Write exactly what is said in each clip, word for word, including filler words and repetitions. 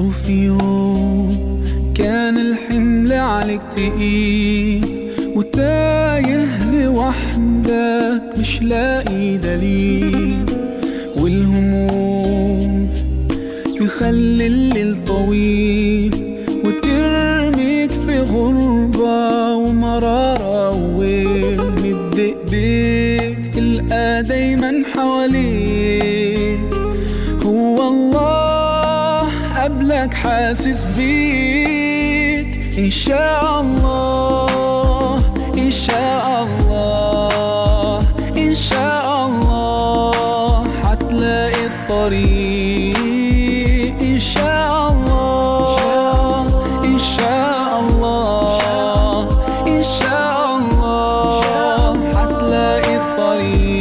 لو في يوم كان الحمل عليك تقيل وتايه لوحدك مش لاقي دليل، والهموم تخلي الليل طويل وترميك في غربة ومرارة وويل، مد ايديك تلقى دايما حواليك هو الله قبلك حاسس بيك. إن شاء الله إن شاء الله إن شاء الله هتلاقي الطريق. إن شاء الله إن شاء الله إن شاء الله هتلاقي الطريق.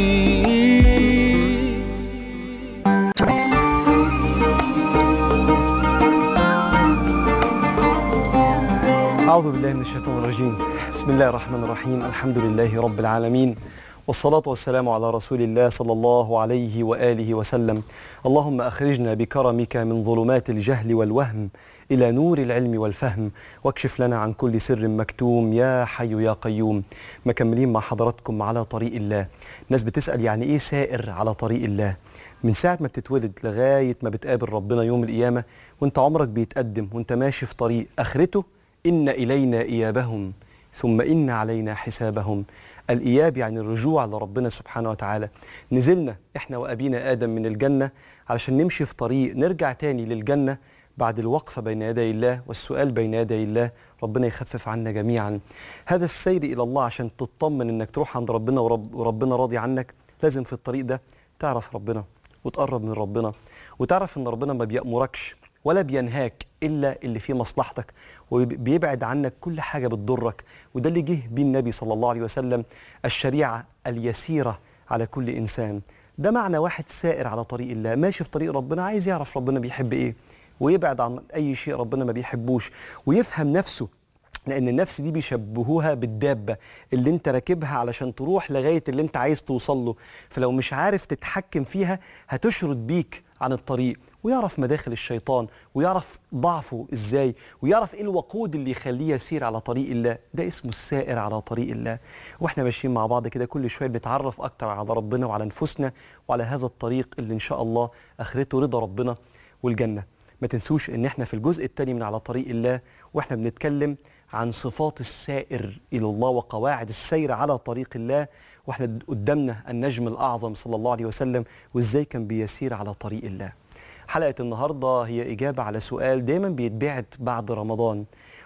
أعوذ بالله من الشيطان الرجيم. بسم الله الرحمن الرحيم. الحمد لله رب العالمين، والصلاة والسلام على رسول الله صلى الله عليه وآله وسلم. اللهم أخرجنا بكرمك من ظلمات الجهل والوهم إلى نور العلم والفهم، واكشف لنا عن كل سر مكتوم يا حي يا قيوم. مكملين مع حضراتكم على طريق الله. ناس بتسأل يعني إيه سائر على طريق الله؟ من ساعة ما بتتولد لغاية ما بتقابل ربنا يوم القيامة وانت عمرك بيتقدم وانت ماشي في طريق آخرته إن إلينا إيابهم ثم إن علينا حسابهم. الإياب يعني الرجوع لربنا سبحانه وتعالى. نزلنا إحنا وأبينا آدم من الجنة علشان نمشي في طريق نرجع تاني للجنة بعد الوقفة بين يدي الله والسؤال بين يدي الله. ربنا يخفف عنا جميعا. هذا السير إلى الله عشان تطمن إنك تروح عند ربنا ورب وربنا راضي عنك، لازم في الطريق ده تعرف ربنا وتقرب من ربنا وتعرف إن ربنا ما بيأمركش ولا بينهاك إلا اللي فيه مصلحتك، وبيبعد عنك كل حاجة بتضرك. وده اللي جه بيه النبي صلى الله عليه وسلم، الشريعة اليسيرة على كل إنسان. ده معنى واحد سائر على طريق الله، ماشي في طريق ربنا، عايز يعرف ربنا بيحب إيه ويبعد عن أي شيء ربنا ما بيحبوش، ويفهم نفسه. لأن النفس دي بيشبهوها بالدابة اللي انت راكبها علشان تروح لغاية اللي انت عايز توصل له، فلو مش عارف تتحكم فيها هتشرد بيك عن الطريق. ويعرف مداخل الشيطان ويعرف ضعفه ازاي ويعرف ايه الوقود اللي يخليه يسير على طريق الله. ده اسمه السائر على طريق الله. واحنا ماشيين مع بعض كده كل شوية بنتعرف اكتر على ربنا وعلى نفوسنا وعلى هذا الطريق اللي ان شاء الله اخرته رضا ربنا والجنة. ما تنسوش ان احنا في الجزء الثاني من على طريق الله واحنا بنتكلم عن صفات السائر إلى الله وقواعد السير على طريق الله، واحنا قدامنا النجم الأعظم صلى الله عليه وسلم وإزاي كان بيسير على طريق الله. حلقة النهاردة هي إجابة على سؤال دايما بيتبعت بعد رمضان،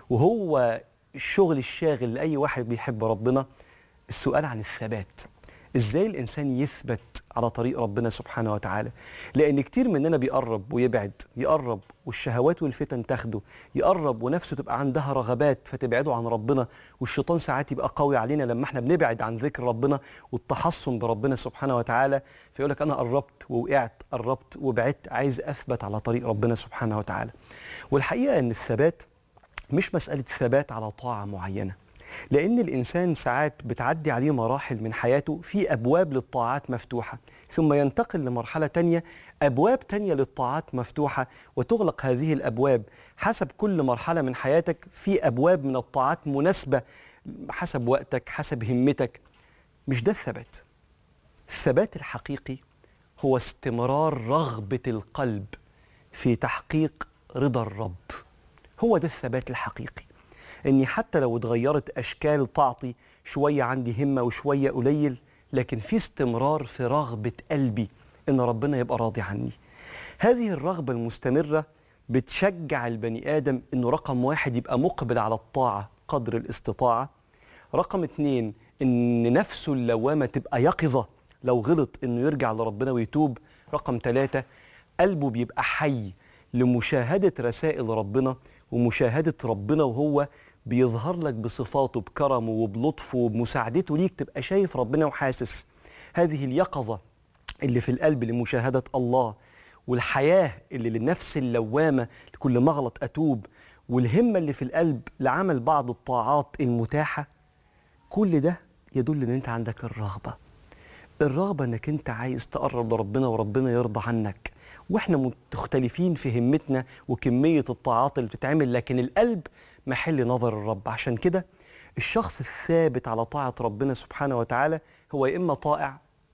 وهو الشغل الشاغل لأي واحد بيحب ربنا، السؤال عن الثبات. إزاي الإنسان يثبت على طريق ربنا سبحانه وتعالى؟ لأن كتير مننا بيقرب ويبعد، يقرب والشهوات والفتن تاخده، يقرب ونفسه تبقى عندها رغبات فتبعده عن ربنا، والشيطان ساعات يبقى قوي علينا لما احنا بنبعد عن ذكر ربنا والتحصن بربنا سبحانه وتعالى، فيقول لك أنا قربت ووقعت، قربت وبعدت، عايز أثبت على طريق ربنا سبحانه وتعالى. والحقيقة أن الثبات مش مسألة ثبات على طاعة معينة، لأن الإنسان ساعات بتعدي عليه مراحل من حياته في أبواب للطاعات مفتوحة، ثم ينتقل لمرحلة تانية أبواب تانية للطاعات مفتوحة، وتغلق هذه الأبواب. حسب كل مرحلة من حياتك في أبواب من الطاعات مناسبة حسب وقتك حسب همتك. مش ده الثبات. الثبات الحقيقي هو استمرار رغبة القلب في تحقيق رضا الرب. هو ده الثبات الحقيقي، إني حتى لو اتغيرت أشكال طاعتي، شوية عندي همة وشوية قليل، لكن في استمرار في رغبة قلبي إن ربنا يبقى راضي عني. هذه الرغبة المستمرة بتشجع البني آدم إنه رقم واحد يبقى مقبل على الطاعة قدر الاستطاعة، رقم اتنين إن نفسه اللوامة تبقى يقظة لو غلط إنه يرجع لربنا ويتوب، رقم ثلاثة قلبه بيبقى حي لمشاهدة رسائل ربنا ومشاهدة ربنا وهو بيظهر لك بصفاته بكرمه وبلطفه وبمساعدته ليك، تبقى شايف ربنا وحاسس. هذه اليقظة اللي في القلب لمشاهدة الله، والحياة اللي للنفس اللوامة لكل ما اغلط أتوب، والهمة اللي في القلب لعمل بعض الطاعات المتاحة، كل ده يدل ان انت عندك الرغبة. الرغبة انك انت عايز تقرب لربنا وربنا يرضى عنك، واحنا مختلفين في همتنا وكمية الطاعات اللي بتتعمل، لكن القلب محل نظر الرب. عشان كده الشخص الثابت على طاعة ربنا سبحانه وتعالى هو يا إما طائع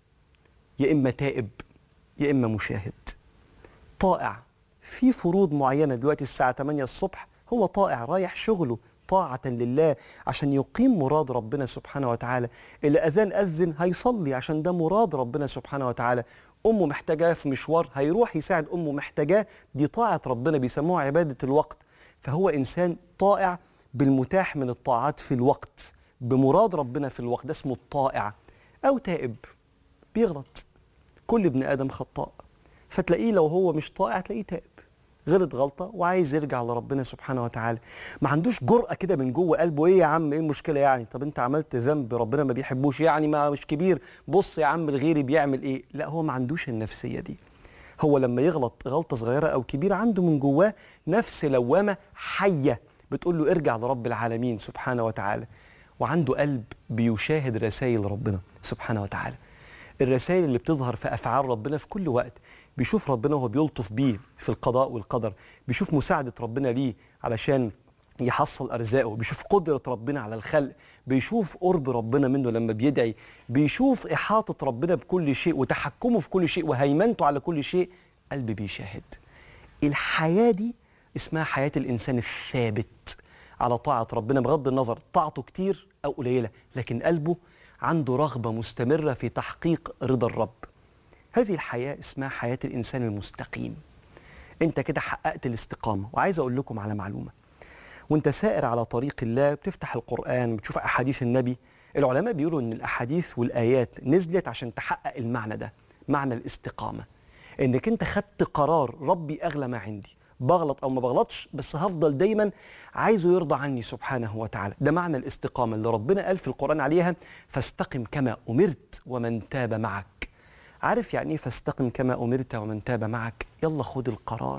يا إما تائب يا إما مشاهد. طائع في فروض معينة، دلوقتي الساعة ثمانية الصبح هو طائع رايح شغله طاعة لله عشان يقيم مراد ربنا سبحانه وتعالى. اللي أذان أذن هيصلي عشان ده مراد ربنا سبحانه وتعالى. أمه محتاجاه في مشوار هيروح يساعد أمه محتاجاه، دي طاعة ربنا بيسموها عبادة الوقت. فهو إنسان طائع بالمتاح من الطاعات في الوقت، بمراد ربنا في الوقت، ده اسمه الطائع. أو تائب بيغلط، كل ابن آدم خطاء، فتلاقيه لو هو مش طائع تلاقيه تائب، غلط غلطة وعايز يرجع لربنا سبحانه وتعالى. ما عندوش جرأة كده من جوه قلبه، ايه يا عم ايه المشكلة يعني؟ طب انت عملت ذنب ربنا ما بيحبوش يعني، ما مش كبير، بص يا عم الغيري بيعمل ايه. لا، هو ما عندوش النفسية دي. هو لما يغلط غلطة صغيرة أو كبيرة عنده من جواه نفس لوامة حية بتقول له ارجع لرب العالمين سبحانه وتعالى. وعنده قلب بيشاهد رسائل ربنا سبحانه وتعالى، الرسائل اللي بتظهر في أفعال ربنا في كل وقت. بيشوف ربنا وهو بيلطف بيه في القضاء والقدر، بيشوف مساعدة ربنا ليه علشان يحصل أرزاقه، بيشوف قدرة ربنا على الخلق، بيشوف قرب ربنا منه لما بيدعي، بيشوف إحاطة ربنا بكل شيء وتحكمه في كل شيء وهيمنته على كل شيء. قلب بيشاهد. الحياة دي اسمها حياة الإنسان الثابت على طاعة ربنا، بغض النظر طاعته كتير أو قليلة، لكن قلبه عنده رغبة مستمرة في تحقيق رضا الرب. هذه الحياة اسمها حياة الإنسان المستقيم. أنت كده حققت الاستقامة. وعايز أقول لكم على معلومة، وأنت سائر على طريق الله بتفتح القرآن بتشوف أحاديث النبي، العلماء بيقولوا إن الأحاديث والآيات نزلت عشان تحقق المعنى ده، معنى الاستقامة. إنك أنت خدت قرار ربي أغلى ما عندي، بغلط أو ما بغلطش بس هفضل دايما عايزه يرضى عني سبحانه وتعالى. ده معنى الاستقامة اللي ربنا قال في القرآن عليها فاستقم كما أمرت ومن تاب معك. عارف يعني ايه فاستقم كما أمرت ومن تاب معك؟ يلا خد القرار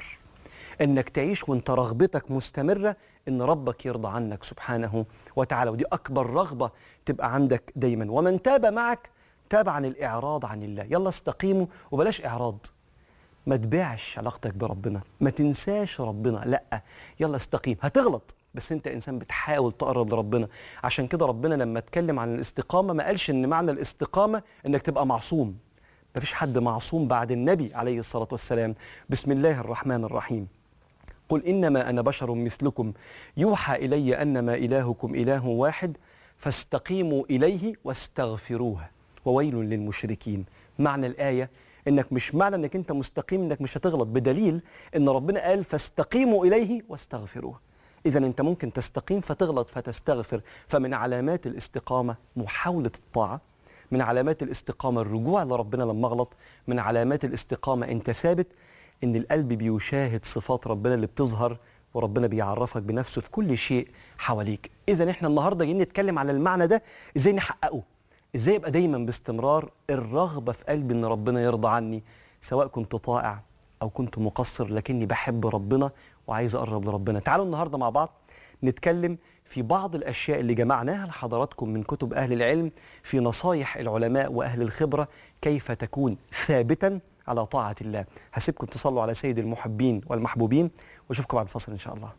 انك تعيش وانت رغبتك مستمرة ان ربك يرضى عنك سبحانه وتعالى، ودي اكبر رغبة تبقى عندك دايما. ومن تاب معك تاب عن الاعراض عن الله. يلا استقيموا وبلاش اعراض، ما تبيعش علاقتك بربنا، ما تنساش ربنا، لا يلا استقيم. هتغلط بس انت انسان بتحاول تقرب لربنا. عشان كده ربنا لما اتكلم عن الاستقامة ما قالش ان معنى الاستقامة انك تبقى معصوم، ما فيش حد معصوم بعد النبي عليه الصلاة والسلام. بسم الله الرحمن الرحيم، قل إنما أنا بشر مثلكم يوحى إلي أنما إلهكم إله واحد فاستقيموا إليه واستغفروه وويل للمشركين. معنى الآية إنك مش معنى إنك أنت مستقيم إنك مش هتغلط، بدليل إن ربنا قال فاستقيموا إليه واستغفروه. إذا أنت ممكن تستقيم فتغلط فتستغفر. فمن علامات الاستقامة محاولة الطاعة، من علامات الاستقامة الرجوع لربنا لما اغلط، من علامات الاستقامة انت ثابت ان القلب بيشاهد صفات ربنا اللي بتظهر وربنا بيعرفك بنفسه في كل شيء حواليك. اذا احنا النهارده جايين نتكلم على المعنى ده، ازاي نحققه، ازاي يبقى دايما باستمرار الرغبة في قلبي ان ربنا يرضى عني، سواء كنت طائع او كنت مقصر لكني بحب ربنا وعايز اقرب لربنا. تعالوا النهارده مع بعض نتكلم في بعض الأشياء اللي جمعناها لحضراتكم من كتب أهل العلم في نصايح العلماء وأهل الخبرة كيف تكون ثابتا على طاعة الله. هسيبكم تصلوا على سيد المحبين والمحبوبين وأشوفكم بعد الفصل إن شاء الله.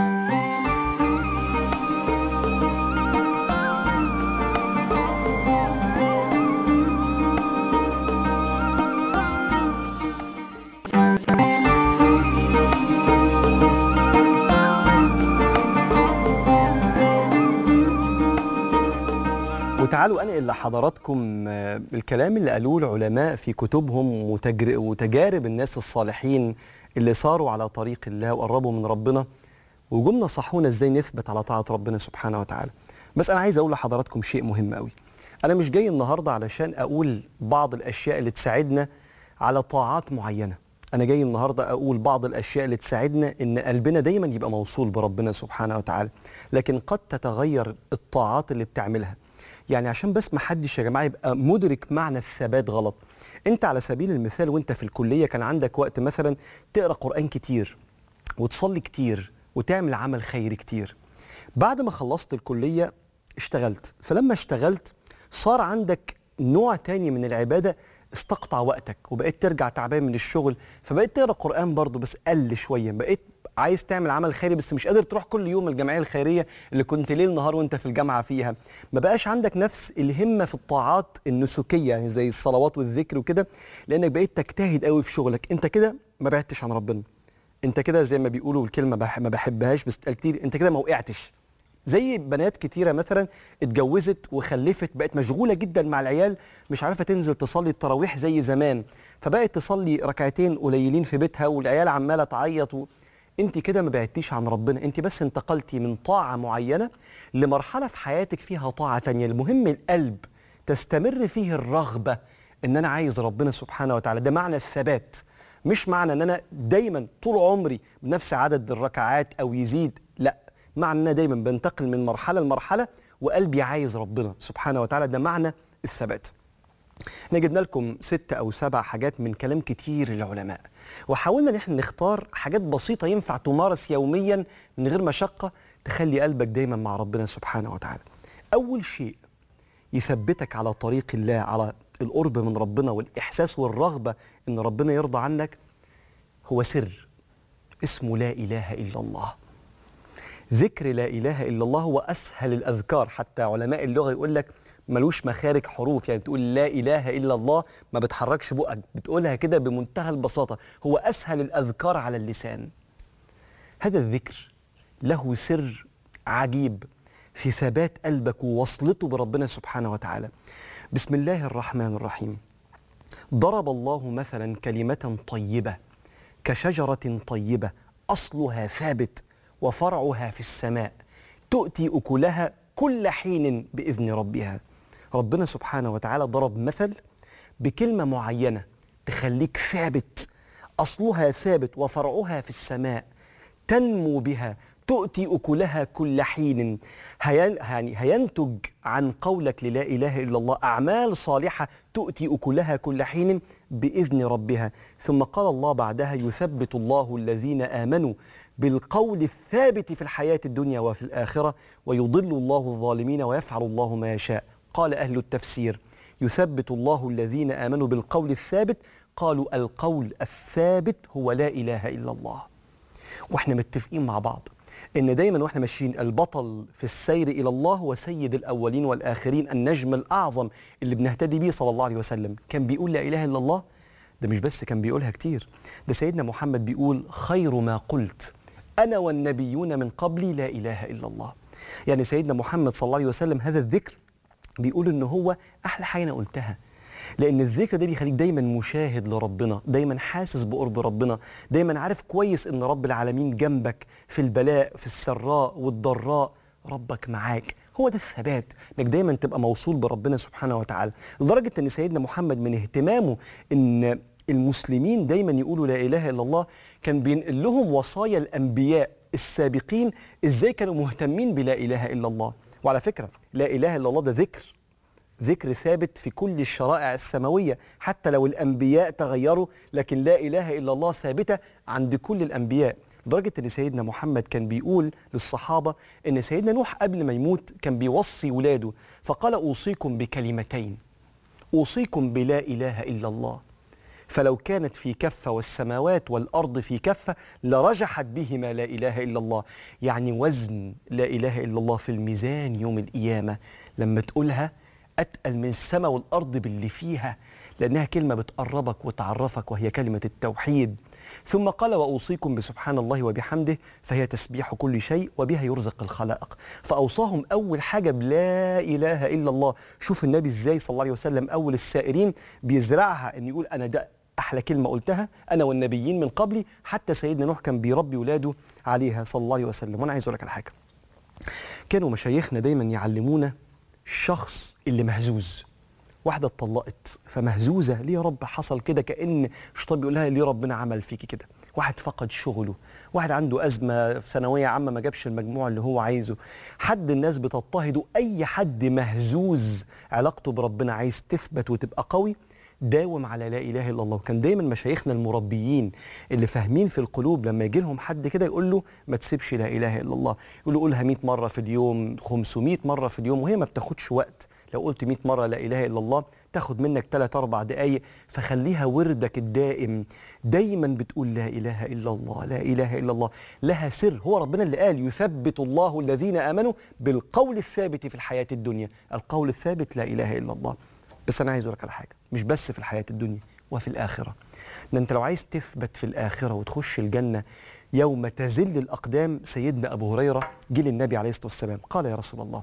وتعالوا أنقل لحضراتكم الكلام اللي قالوه العلماء في كتبهم وتجارب الناس الصالحين اللي صاروا على طريق الله وقربوا من ربنا وجم نصحونا ازاي نثبت على طاعة ربنا سبحانه وتعالى. بس أنا عايز أقول لحضراتكم شيء مهم قوي. أنا مش جاي النهاردة علشان أقول بعض الأشياء اللي تساعدنا على طاعات معينة، أنا جاي النهاردة أقول بعض الأشياء اللي تساعدنا إن قلبنا دايما يبقى موصول بربنا سبحانه وتعالى، لكن قد تتغير الطاعات اللي بتعملها. يعني عشان بس ما حدش يا جماعه يبقى مدرك معنى الثبات غلط. انت على سبيل المثال وانت في الكليه كان عندك وقت مثلا تقرا قران كتير وتصلي كتير وتعمل عمل خيري كتير. بعد ما خلصت الكليه اشتغلت، فلما اشتغلت صار عندك نوع تاني من العبادة استقطع وقتك وبقيت ترجع تعبان من الشغل، فبقيت تقرا قرآن برضه بس قل شوية، بقيت عايز تعمل عمل خيري بس مش قادر تروح كل يوم الجمعية الخيرية اللي كنت ليل نهار وانت في الجامعة فيها، ما بقاش عندك نفس الهمة في الطاعات النسكية يعني زي الصلوات والذكر وكده، لأنك بقيت تجتهد قوي في شغلك. انت كده ما بعدتش عن ربنا، انت كده زي ما بيقولوا الكلمة بح ما بحبهاش بس كتير، انت كده ما وقعتش. زي بنات كتيرة مثلا اتجوزت وخلفت بقت مشغولة جدا مع العيال، مش عارفة تنزل تصلي التراويح زي زمان، فبقت تصلي ركعتين قليلين في بيتها والعيال عمالة تعيط و... انت كده ما بعدتيش عن ربنا، انت بس انتقلتي من طاعة معينة لمرحلة في حياتك فيها طاعة تانية. المهم القلب تستمر فيه الرغبة ان انا عايز ربنا سبحانه وتعالى، ده معنى الثبات، مش معنى ان انا دايما طول عمري بنفس عدد الركعات او يزيد، لا، معنى ان انا دايما بنتقل من مرحلة لمرحلة وقلبي عايز ربنا سبحانه وتعالى، ده معنى الثبات. احنا جبنا لكم ست او سبع حاجات من كلام كتير للعلماء، وحاولنا ان احنا نختار حاجات بسيطه ينفع تمارس يوميا من غير مشقه تخلي قلبك دايما مع ربنا سبحانه وتعالى. اول شيء يثبتك على طريق الله، على القرب من ربنا والاحساس والرغبه ان ربنا يرضى عنك، هو سر اسمه لا اله الا الله. ذكر لا اله الا الله هو اسهل الاذكار، حتى علماء اللغه يقول لك ملوش مخارج حروف، يعني تقول لا إله إلا الله ما بتحركش بقك، بتقولها كده بمنتهى البساطة، هو أسهل الأذكار على اللسان. هذا الذكر له سر عجيب في ثبات قلبك ووصلته بربنا سبحانه وتعالى. بسم الله الرحمن الرحيم. ضرب الله مثلا كلمة طيبة كشجرة طيبة أصلها ثابت وفرعها في السماء تؤتي أكلها كل حين بإذن ربها. ربنا سبحانه وتعالى ضرب مثل بكلمة معينة تخليك ثابت، أصلها ثابت وفرعها في السماء، تنمو بها، تؤتي أكلها كل حين. يعني هينتج عن قولك للا إله إلا الله أعمال صالحة تؤتي أكلها كل حين بإذن ربها. ثم قال الله بعدها يثبت الله الذين آمنوا بالقول الثابت في الحياة الدنيا وفي الآخرة ويضل الله الظالمين ويفعل الله ما يشاء. قال أهل التفسير يثبت الله الذين آمنوا بالقول الثابت، قالوا القول الثابت هو لا إله إلا الله. واحنا متفقين مع بعض ان دايما واحنا ماشيين البطل في السير الى الله هو سيد الاولين والاخرين، النجم الاعظم اللي بنهتدي بيه صلى الله عليه وسلم، كان بيقول لا اله الا الله. ده مش بس كان بيقولها كتير، ده سيدنا محمد بيقول خير ما قلت انا والنبيون من قبلي لا اله الا الله. يعني سيدنا محمد صلى الله عليه وسلم هذا الذكر بيقول ان هو احلى حاجه انا قلتها، لأن الذكر ده بيخليك دايما مشاهد لربنا، دايما حاسس بقرب ربنا، دايما عارف كويس إن رب العالمين جنبك في البلاء في السراء والضراء، ربك معاك. هو ده الثبات، إنك دايما تبقى موصول بربنا سبحانه وتعالى، لدرجة إن سيدنا محمد من اهتمامه إن المسلمين دايما يقولوا لا إله إلا الله كان بينقل لهم وصايا الأنبياء السابقين إزاي كانوا مهتمين بلا إله إلا الله. وعلى فكرة لا إله إلا الله ده ذكر ذكر ثابت في كل الشرائع السماوية، حتى لو الأنبياء تغيروا لكن لا إله إلا الله ثابتة عند كل الأنبياء. لدرجة أن سيدنا محمد كان بيقول للصحابة أن سيدنا نوح قبل ما يموت كان بيوصي ولاده فقال أوصيكم بكلمتين، أوصيكم بلا إله إلا الله، فلو كانت في كفة والسماوات والأرض في كفة لرجحت بهما لا إله إلا الله. يعني وزن لا إله إلا الله في الميزان يوم القيامة لما تقولها أتقل من السماء والأرض باللي فيها، لأنها كلمة بتقربك وتعرفك وهي كلمة التوحيد. ثم قال وأوصيكم بسبحان الله وبحمده فهي تسبيح كل شيء وبها يرزق الخلائق. فأوصاهم أول حاجة بلا إله إلا الله. شوف النبي إزاي صلى الله عليه وسلم أول السائرين بيزرعها أن يقول أنا ده أحلى كلمة قلتها أنا والنبيين من قبلي، حتى سيدنا نوح كان بيربي ولاده عليها صلى الله عليه وسلم. وأنا عايز أقول لك على حاجة، كانوا مشايخنا دايما يعلمونا الشخص اللي مهزوز، واحدة اتطلقت فمهزوزة، ليه يا رب حصل كده؟ كأن الشيطان بيقول لها ليه ربنا عمل فيكي كده؟ واحد فقد شغله، واحد عنده أزمة في ثانوية عامة ما جابش المجموع اللي هو عايزه، حد الناس بتضطهده، أي حد مهزوز علاقته بربنا عايز تثبت وتبقى قوي، داوم على لا إله إلا الله. وكان دايما مشايخنا المربيين اللي فاهمين في القلوب لما يجي لهم حد كده يقول له ما تسيبش لا إله إلا الله، يقول له قولها مئة مرة في اليوم، خمسمئة مرة في اليوم، وهي ما بتاخدش وقت. لو قلت مئة مرة لا إله إلا الله تاخد منك ثلاثة أربع دقايق، فخليها وردك الدائم. دايما بتقول لا إله إلا الله، لا إله إلا الله، لها سر. هو ربنا اللي قال يثبت الله الذين آمنوا بالقول الثابت في الحياة الدنيا. القول الثابت لا إله إلا الله. بس أنا عايز أقول لك على حاجة، مش بس في الحياة الدنيا وفي الآخرة. ده أنت لو عايز تثبت في الآخرة وتخش الجنة يوم تزل الأقدام، سيدنا أبو هريرة جه للنبي عليه الصلاة والسلام قال يا رسول الله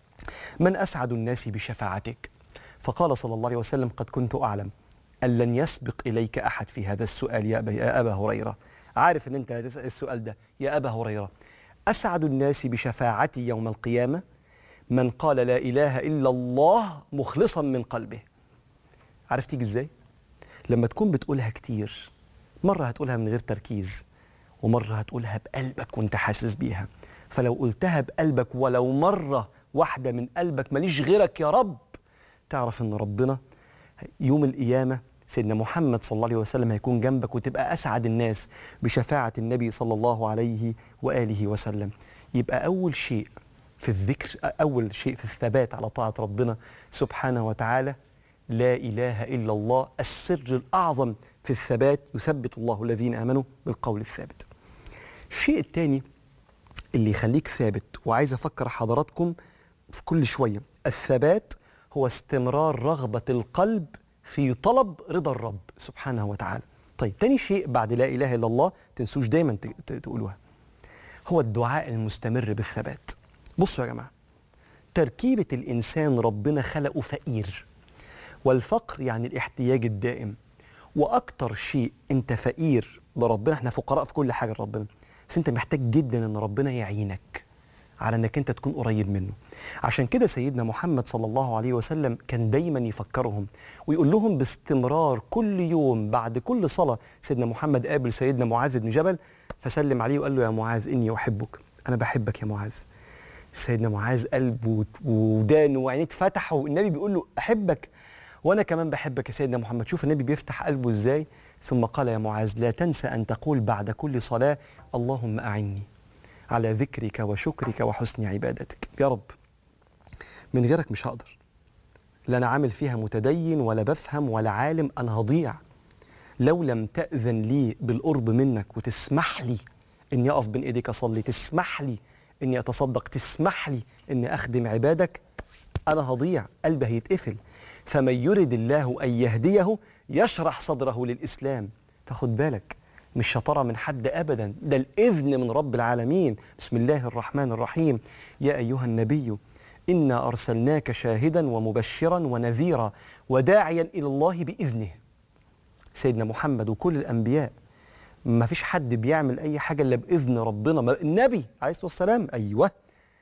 من أسعد الناس بشفاعتك؟ فقال صلى الله عليه وسلم قد كنت أعلم أن لن يسبق إليك أحد في هذا السؤال يا أبا, يا أبا هريرة. عارف أن أنت هتسأل السؤال ده يا أبا هريرة. أسعد الناس بشفاعتي يوم القيامة من قال لا إله إلا الله مخلصا من قلبه. عارف تيجي إزاي؟ لما تكون بتقولها كتير، مرة هتقولها من غير تركيز، ومرة هتقولها بقلبك وانت حاسس بيها. فلو قلتها بقلبك ولو مرة واحدة من قلبك ماليش غيرك يا رب، تعرف ان ربنا يوم القيامة سيدنا محمد صلى الله عليه وسلم هيكون جنبك، وتبقى أسعد الناس بشفاعة النبي صلى الله عليه وآله وسلم. يبقى أول شيء في الذكر، أول شيء في الثبات على طاعة ربنا سبحانه وتعالى لا إله إلا الله، السر الأعظم في الثبات. يثبت الله الذين آمنوا بالقول الثابت. الشيء الثاني اللي يخليك ثابت، وعايز أفكر حضراتكم في كل شوية، الثبات هو استمرار رغبة القلب في طلب رضا الرب سبحانه وتعالى. طيب تاني شيء بعد لا إله إلا الله تنسوش دايما تقولوها، هو الدعاء المستمر بالثبات. بصوا يا جماعة، تركيبة الإنسان ربنا خلقه فقير، والفقر يعني الاحتياج الدائم. وأكتر شيء أنت فقير لربنا، احنا فقراء في كل حاجة لربنا، بس أنت محتاج جدا أن ربنا يعينك على أنك أنت تكون قريب منه. عشان كده سيدنا محمد صلى الله عليه وسلم كان دايما يفكرهم ويقول لهم باستمرار كل يوم بعد كل صلاة. سيدنا محمد قابل سيدنا معاذ بن جبل فسلم عليه وقال له يا معاذ إني أحبك، أنا بحبك يا معاذ. سيدنا معاذ قلبه ودانه وعينيه اتفتحوا، النبي بيقول له أحبك وأنا كمان بحبك يا سيدنا محمد. شوف النبي بيفتح قلبه إزاي. ثم قال يا معاذ لا تنسى أن تقول بعد كل صلاة اللهم أعني على ذكرك وشكرك وحسن عبادتك. يا رب من غيرك مش هقدر، لا أنا عامل فيها متدين ولا بفهم ولا عالم، أنا هضيع. لو لم تأذن لي بالقرب منك وتسمح لي إني أقف بين إيديك أصلي، تسمح لي إني أتصدق، تسمح لي إني أخدم عبادك، أنا هضيع، قلبي هيتقفل. فمن يرد الله أن يهديه يشرح صدره للإسلام. فخد بالك، مش شطارة من حد أبدا، ده الإذن من رب العالمين. بسم الله الرحمن الرحيم. يا أيها النبي إنا أرسلناك شاهدا ومبشرا ونذيرا وداعيا إلى الله بإذنه. سيدنا محمد وكل الأنبياء ما فيش حد بيعمل أي حاجة إلا بإذن ربنا. النبي عليه الصلاة والسلام أيوه.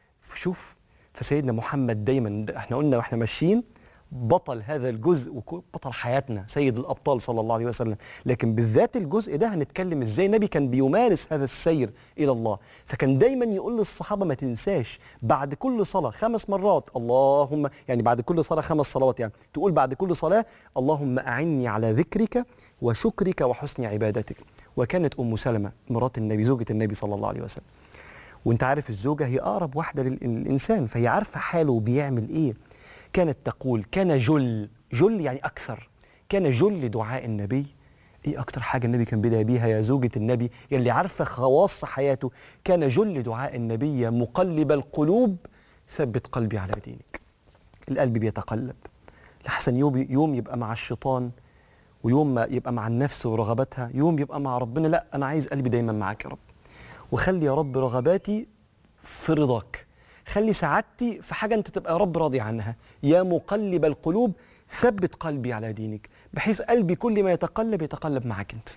شوف، فسيدنا محمد دايما، احنا قلنا واحنا ماشيين بطل هذا الجزء وبطل حياتنا، سيد الأبطال صلى الله عليه وسلم. لكن بالذات الجزء ده هنتكلم ازاي النبي كان بيمارس هذا السير إلى الله. فكان دايما يقول للصحابة ما تنساش بعد كل صلاة خمس مرات اللهم، يعني بعد كل صلاة خمس صلوات، يعني تقول بعد كل صلاة اللهم أعني على ذكرك وشكرك وحسن عبادتك. وكانت أم سلمة مرات النبي زوجة النبي صلى الله عليه وسلم، وانت عارف الزوجة هي أقرب واحدة للإنسان، فهي عارفة حاله وبيعمل إيه. كانت تقول كان جل جل يعني أكثر، كان جل دعاء النبي. إيه أكتر حاجة النبي كان بدأ بيها يا زوجة النبي يلي عارفة خواص حياته؟ كان جل دعاء النبي يا مقلب القلوب ثبت قلبي على دينك. القلب بيتقلب لحسن يوم, يوم يبقى مع الشيطان، ويوم ما يبقى مع النفس ورغباتها، يوم يبقى مع ربنا. لا، أنا عايز قلبي دايما معاك يا رب، وخلي يا رب رغباتي في رضاك، خلي سعادتي في حاجة أنت تبقى يا رب راضي عنها. يا مقلب القلوب ثبت قلبي على دينك، بحيث قلبي كل ما يتقلب يتقلب معك أنت.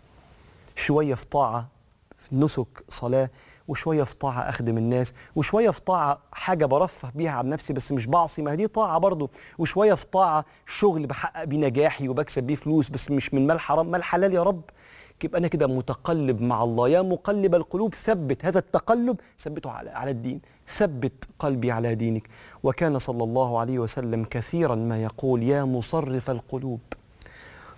شوية في طاعة، في نسك صلاة، وشوية في طاعة أخدم الناس، وشوية في طاعة حاجة برفه بيها عن نفسي بس مش بعصي، ما دي طاعة برضو، وشوية في طاعة شغل بحقق بيه نجاحي وبكسب بيه فلوس بس مش من مال حرام، مال حلال يا رب. يبقى أنا كده متقلب مع الله. يا مقلب القلوب ثبت، هذا التقلب ثبته على على الدين، ثبت قلبي على دينك. وكان صلى الله عليه وسلم كثيرا ما يقول يا مصرف القلوب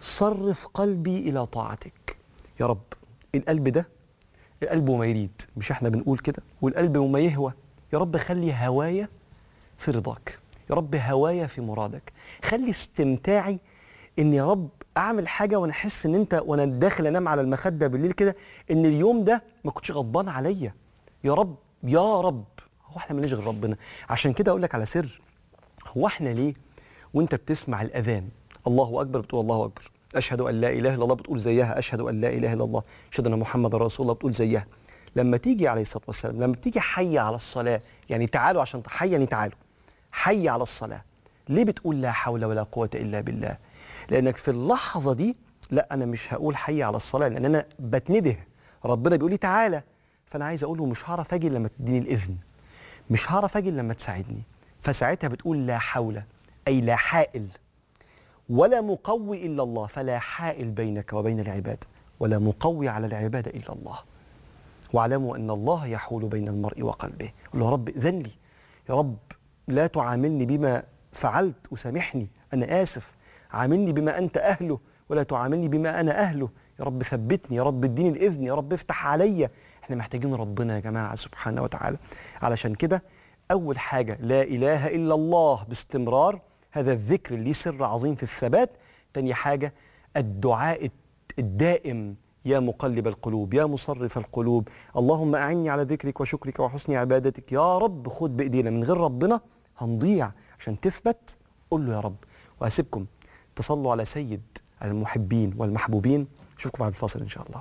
صرف قلبي إلى طاعتك. يا رب القلب ده القلب وما يريد، مش احنا بنقول كده؟ والقلب وما يهوى. يا رب خلي هوايا في رضاك، يا رب هوايا في مرادك، خلي استمتاعي ان يا رب اعمل حاجه وانا احس ان انت وانا داخل انام على المخده بالليل كده ان اليوم ده ما كنتش غضبان عليا. يا رب يا رب. هو احنا مالناش غير ربنا. عشان كده اقول لك على سر، هو احنا ليه وانت بتسمع الاذان الله اكبر بتقول الله اكبر، اشهد ان لا اله الا الله بتقول زيها، اشهد ان لا اله الا الله، اشهد ان محمد رسول الله بتقول زيها. لما تيجي عليه الصلاه والسلام، لما تيجي حي على الصلاه، يعني تعالوا عشان حي يعني تعالوا حي على الصلاه، ليه بتقول لا حول ولا قوه الا بالله؟ لانك في اللحظه دي لا انا مش هقول حي على الصلاه لان انا بتنده، ربنا بيقول لي تعالى، فانا عايز اقول له مش هعرف اجي لما تديني الاذن، مش هعرف اجي لما تساعدني. فساعتها بتقول لا حول اي لا حائل ولا مقوي الا الله، فلا حائل بينك وبين العباد ولا مقوي على العباد الا الله. واعلموا ان الله يحول بين المرء وقلبه. قل له يا رب اذن لي، يا رب لا تعاملني بما فعلت وسامحني، انا اسف، عاملني بما انت اهله ولا تعاملني بما انا اهله. يا رب ثبتني، يا رب اديني الاذن، يا رب افتح عليا. احنا محتاجين ربنا يا جماعه سبحانه وتعالى. علشان كده اول حاجه لا اله الا الله باستمرار، هذا الذكر اللي سر عظيم في الثبات. تاني حاجه الدعاء الدائم، يا مقلب القلوب يا مصرف القلوب اللهم اعني على ذكرك وشكرك وحسن عبادتك. يا رب خد بايدينا، من غير ربنا هنضيع. عشان تثبت قول له يا رب. وهسيبكم تصلوا على سيد المحبين والمحبوبين. اشوفكم بعد الفاصل ان شاء الله.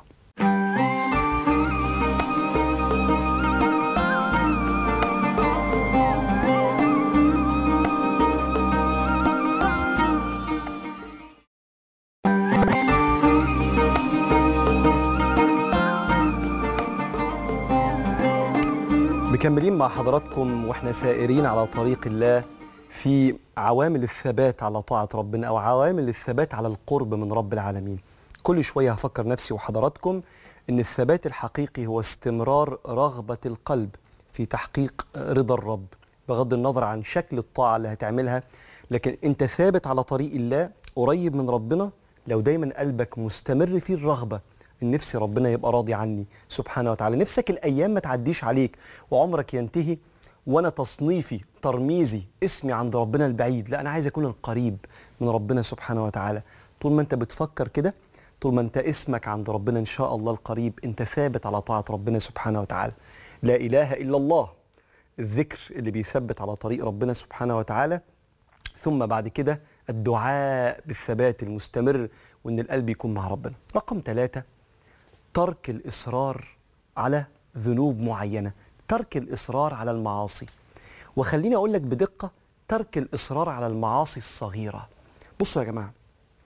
مكملين مع حضراتكم واحنا سائرين على طريق الله في عوامل الثبات على طاعة ربنا أو عوامل الثبات على القرب من رب العالمين. كل شوية هفكر نفسي وحضراتكم إن الثبات الحقيقي هو استمرار رغبة القلب في تحقيق رضا الرب بغض النظر عن شكل الطاعة اللي هتعملها، لكن أنت ثابت على طريق الله قريب من ربنا لو دايما قلبك مستمر فيه الرغبة إن نفسي ربنا يبقى راضي عني سبحانه وتعالى. نفسك الأيام ما تعديش عليك وعمرك ينتهي وانا تصنيفي ترميزي اسمي عند ربنا البعيد، لا انا عايز اكون القريب من ربنا سبحانه وتعالى. طول ما انت بتفكر كده، طول ما انت اسمك عند ربنا ان شاء الله القريب، انت ثابت على طاعة ربنا سبحانه وتعالى. لا اله الا الله، الذكر اللي بيثبت على طريق ربنا سبحانه وتعالى. ثم بعد كده الدعاء بالثبات المستمر وان القلب يكون مع ربنا. رقم ثلاثة ترك الاصرار على ذنوب معينة، ترك الإصرار على المعاصي. وخليني أقول لك بدقة، ترك الإصرار على المعاصي الصغيرة. بصوا يا جماعة،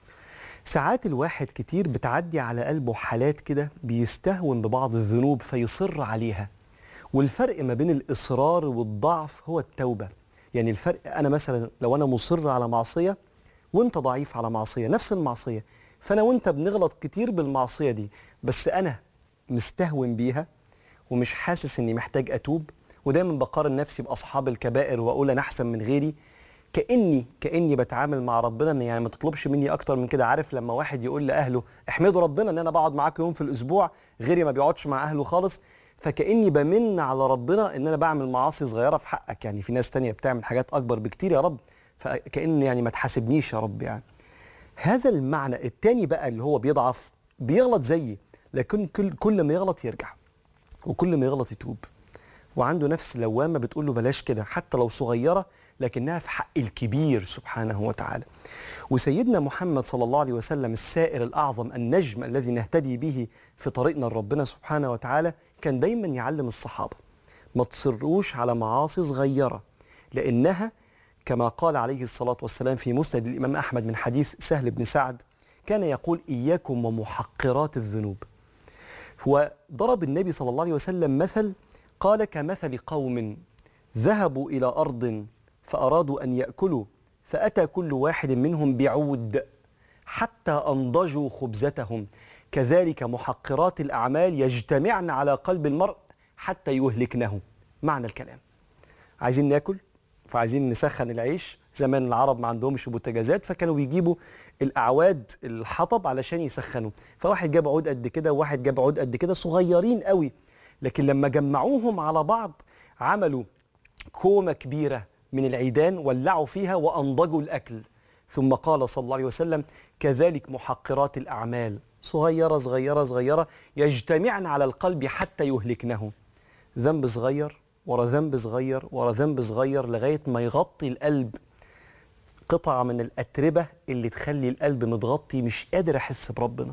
ساعات الواحد كتير بتعدي على قلبه حالات كده بيستهون ببعض الذنوب فيصر عليها. والفرق ما بين الإصرار والضعف هو التوبة. يعني الفرق أنا مثلا لو أنا مصر على معصية وأنت ضعيف على معصية، نفس المعصية، فأنا وأنت بنغلط كتير بالمعصية دي، بس أنا مستهون بيها ومش حاسس اني محتاج اتوب، ودايما بقارن نفسي باصحاب الكبائر واقول انا احسن من غيري، كاني كاني بتعامل مع ربنا ان يعني ما تطلبش مني اكتر من كده. عارف لما واحد يقول لاهله احمدوا ربنا ان انا بقعد معاكم يوم في الاسبوع، غيري ما بيقعدش مع اهله خالص، فكاني بمن على ربنا ان انا بعمل معاصي صغيره في حقك، يعني في ناس تانية بتعمل حاجات اكبر بكتير يا رب، فكأن يعني ما تحاسبنيش يا رب. يعني هذا المعنى. التاني بقى اللي هو بيضعف بيغلط زيي، لكن كل كل ما يغلط يرجع، وكل ما يغلط يتوب، وعنده نفس لوامة بتقول له بلاش كده حتى لو صغيرة لكنها في حق الكبير سبحانه وتعالى. وسيدنا محمد صلى الله عليه وسلم السائر الأعظم، النجم الذي نهتدي به في طريقنا لربنا سبحانه وتعالى، كان دايما يعلم الصحابة ما تصروش على معاصي صغيرة، لأنها كما قال عليه الصلاة والسلام في مسند الإمام أحمد من حديث سهل بن سعد، كان يقول إياكم ومحقرات الذنوب. وضرب النبي صلى الله عليه وسلم مثل، قال كمثل قوم ذهبوا إلى أرض فأرادوا أن يأكلوا، فأتى كل واحد منهم بعود حتى أنضجوا خبزتهم، كذلك محقرات الأعمال يجتمعن على قلب المرء حتى يهلكنه. معنى الكلام، عايزين ناكل فعايزين نسخن العيش، زمان العرب ما عندهمش بوتاجازات، فكانوا بيجيبوا الاعواد الحطب علشان يسخنوا، فواحد جاب عود قد كده وواحد جاب عود قد كده صغيرين قوي، لكن لما جمعوهم على بعض عملوا كومة كبيرة من العيدان، ولعوا فيها وأنضجوا الأكل. ثم قال صلى الله عليه وسلم: كذلك محقرات الأعمال، صغيرة صغيرة صغيرة يجتمعن على القلب حتى يهلكنه. ذنب صغير ورا ذنب صغير ورا ذنب صغير لغاية ما يغطي القلب قطعة من الأتربة اللي تخلي القلب متغطي، مش قادر أحس بربنا،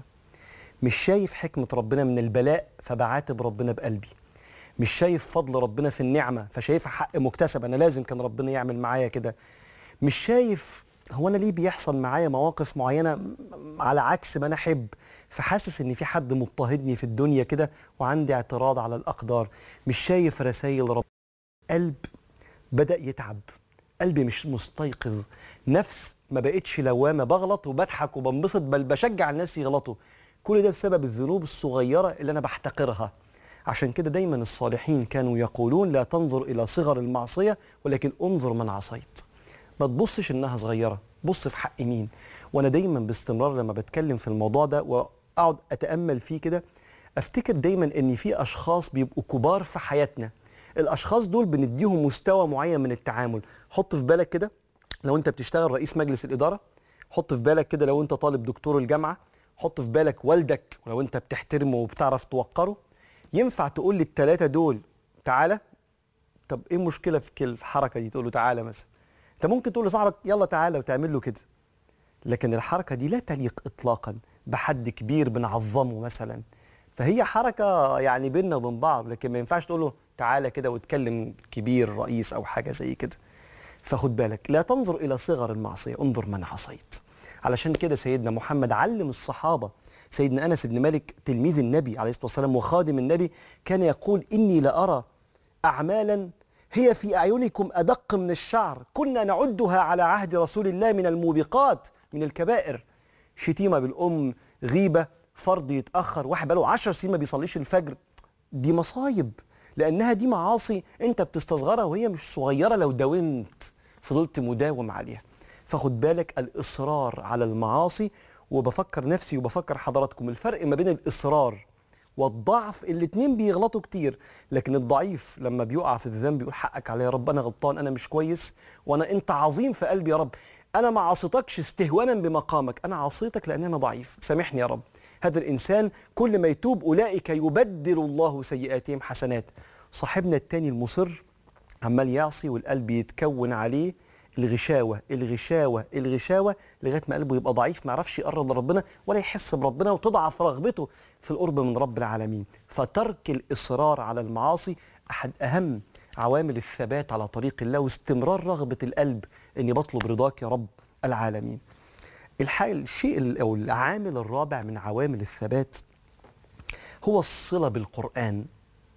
مش شايف حكمة ربنا من البلاء فبعاتب ربنا بقلبي، مش شايف فضل ربنا في النعمة فشايفها حق مكتسب، أنا لازم كان ربنا يعمل معايا كده، مش شايف هو أنا ليه بيحصل معايا مواقف معينة على عكس ما أنا أحب، فحاسس إن في حد مضطهدني في الدنيا كده وعندي اعتراض على الأقدار، مش شايف رسائل ربنا. قلب بدأ يتعب، قلبي مش مستيقظ، نفس ما بقتش لوامة، بغلط وبضحك وبنبسط بل بشجع الناس يغلطوا. كل ده بسبب الذنوب الصغيرة اللي أنا بحتقرها. عشان كده دايما الصالحين كانوا يقولون: لا تنظر إلى صغر المعصية ولكن انظر من عصيت. ما تبصش إنها صغيرة، بص في حق مين. وأنا دايما باستمرار لما بتكلم في الموضوع ده وأقعد أتأمل فيه كده، أفتكر دايما إن في أشخاص بيبقوا كبار في حياتنا، الأشخاص دول بنديهم مستوى معين من التعامل. حط في بالك كده لو أنت بتشتغل رئيس مجلس الإدارة، حط في بالك كده لو أنت طالب دكتور الجامعة، حط في بالك والدك ولو أنت بتحترمه وبتعرف توقره. ينفع تقول للثلاثة دول تعالى؟ طب ايه المشكلة في الحركة دي تقول له تعالى مثلا؟ انت ممكن تقول لصاحبك يلا تعالى وتعمل له كده، لكن الحركة دي لا تليق اطلاقا بحد كبير بنعظمه مثلا، فهي حركة يعني بيننا وبين بعض، لكن ما ينفعش تقول له تعالى كده وتكلم كبير رئيس او حاجة زي كده. فخد بالك، لا تنظر الى صغر المعصية، انظر من عصيت. علشان كده سيدنا محمد علم الصحابة. سيدنا أنس بن مالك تلميذ النبي عليه الصلاة والسلام وخادم النبي كان يقول: إني لأرى أعمالا هي في أعينكم أدق من الشعر، كنا نعدها على عهد رسول الله من الموبقات، من الكبائر. شتيمة بالأم، غيبة، فرض يتأخر، واحد بقاله عشر سنين ما بيصليش الفجر، دي مصايب، لأنها دي معاصي أنت بتستصغرها وهي مش صغيرة لو داومت فضلت مداوم عليها. فخد بالك، الإصرار على المعاصي، وبفكر نفسي وبفكر حضراتكم الفرق ما بين الإصرار والضعف، الاتنين بيغلطوا كتير، لكن الضعيف لما بيقع في الذنب يقول حقك عليا يا رب، أنا غلطان، أنا مش كويس، وأنا أنت عظيم في قلبي يا رب، أنا ما عصيتكش استهوانا بمقامك، أنا عصيتك لأن أنا ضعيف، سامحني يا رب. هذا الإنسان كل ما يتوب أولئك يبدل الله سيئاتهم حسنات. صاحبنا التاني المصر عمال يعصي والقلب يتكون عليه الغشاوة الغشاوة الغشاوة لغاية ما قلبه يبقى ضعيف، ما يعرفش يقرب لربنا ولا يحس بربنا، وتضعف رغبته في القرب من رب العالمين. فترك الإصرار على المعاصي أحد أهم عوامل الثبات على طريق الله واستمرار رغبة القلب إني بطلب رضاك يا رب العالمين. الشيء أو العامل الرابع من عوامل الثبات هو الصلة بالقرآن،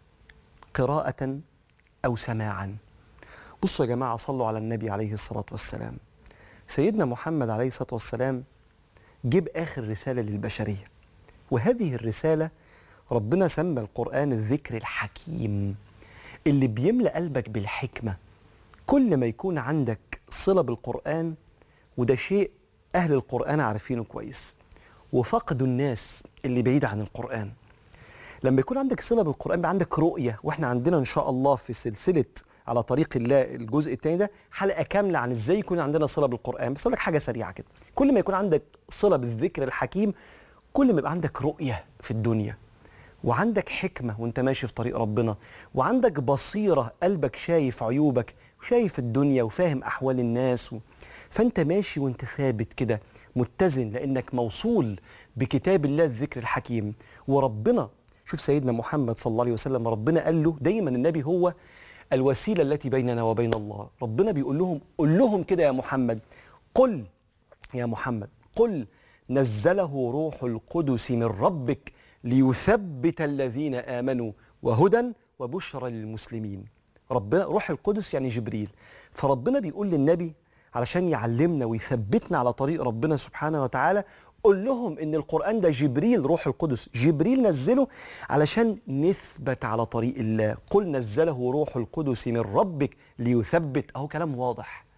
قراءة أو سماعا. بصوا يا جماعة، صلوا على النبي عليه الصلاة والسلام. سيدنا محمد عليه الصلاة والسلام جيب آخر رسالة للبشرية، وهذه الرسالة ربنا سمى القرآن الذكر الحكيم، اللي بيملأ قلبك بالحكمة. كل ما يكون عندك صلة بالقرآن، وده شيء أهل القرآن عارفينه كويس، وفقدوا الناس اللي بعيد عن القرآن. لما يكون عندك صلة بالقرآن بقى عندك رؤية، واحنا عندنا إن شاء الله في سلسلة على طريق الله الجزء الثاني ده حلقة كاملة عن ازاي يكون عندنا صلة بالقرآن، بس اقول لك حاجة سريعة كده، كل ما يكون عندك صلة بالذكر الحكيم كل ما يبقى عندك رؤية في الدنيا، وعندك حكمة وانت ماشي في طريق ربنا، وعندك بصيرة، قلبك شايف عيوبك وشايف الدنيا وفاهم أحوال الناس و... فانت ماشي وانت ثابت كده متزن، لأنك موصول بكتاب الله الذكر الحكيم. وربنا شوف سيدنا محمد صلى الله عليه وسلم، ربنا قال له دايما النبي هو الوسيلة التي بيننا وبين الله. ربنا بيقول لهم قل لهم كده يا محمد، قل يا محمد قل نزله روح القدس من ربك ليثبت الذين آمنوا وهدى وبشرى للمسلمين. ربنا روح القدس يعني جبريل، فربنا بيقول للنبي علشان يعلمنا ويثبتنا على طريق ربنا سبحانه وتعالى، قل لهم ان القرآن ده جبريل، روح القدس جبريل نزله علشان نثبت على طريق الله. قل نزله روح القدس من ربك ليثبت، اهو كلام واضح،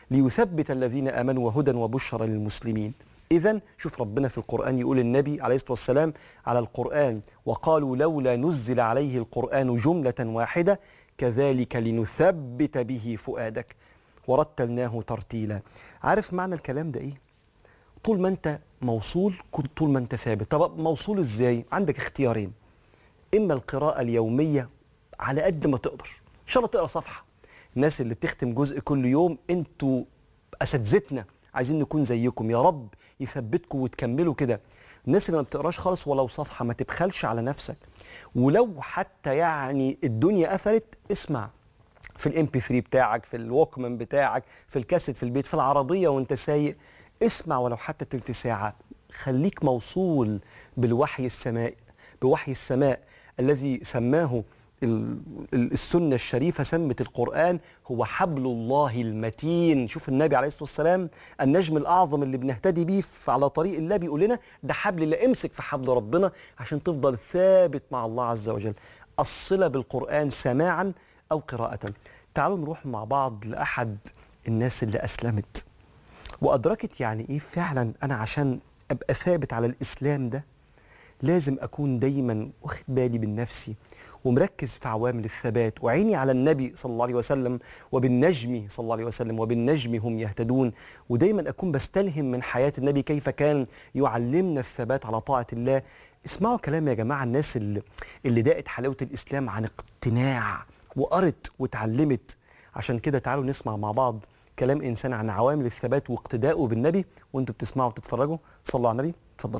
ليثبت الذين آمنوا وهدى وبشرى للمسلمين. إذن شوف ربنا في القرآن يقول النبي عليه الصلاة والسلام على القرآن: وقالوا لولا نزل عليه القرآن جملة واحدة كذلك لنثبت به فؤادك ورتلناه ترتيلا. عارف معنى الكلام ده إيه؟ طول ما أنت موصول كنت طول ما أنت ثابت. طب موصول إزاي؟ عندك اختيارين: إما القراءة اليومية على قد ما تقدر، إن شاء الله تقرأ صفحة. الناس اللي بتختم جزء كل يوم انتوا أساتذتنا، عايزين نكون زيكم، يا رب يثبتكم وتكملوا كده. الناس اللي ما بتقراش خالص ولو صفحة، ما تبخلش على نفسك. ولو حتى يعني الدنيا قفلت، اسمع في الام بي ثري بتاعك، في الووكمان بتاعك، في الكاسيت في البيت، في العربية وانت سايق، اسمع ولو حتى تلت ساعة. خليك موصول بالوحي السماء، بوحي السماء الذي سماه السنة الشريفة، سمت القرآن هو حبل الله المتين. شوف النبي عليه الصلاة والسلام النجم الأعظم اللي بنهتدي بيه على طريق الله بيقول لنا ده حبل الله، امسك في حبل ربنا عشان تفضل ثابت مع الله عز وجل. الصلة بالقرآن سماعا أو قراءة. تعالوا نروح مع بعض لأحد الناس اللي أسلمت وأدركت يعني إيه فعلا أنا عشان أبقى ثابت على الإسلام ده لازم أكون دايما واخد بالي من نفسي ومركز في عوامل الثبات، وعيني على النبي صلى الله عليه وسلم وبالنجم صلى الله عليه وسلم وبالنجم هم يهتدون، ودايما أكون بستلهم من حياة النبي كيف كان يعلمنا الثبات على طاعة الله. اسمعوا كلام يا جماعة الناس اللي, اللي داقت حلاوة الإسلام عن اقتناع وقرت وتعلمت. عشان كده تعالوا نسمع مع بعض كلام إنسان عن عوامل الثبات واقتدائه بالنبي، وانتوا بتسمعوا وتتفرجوا. صلوا على النبي، اتفضلوا.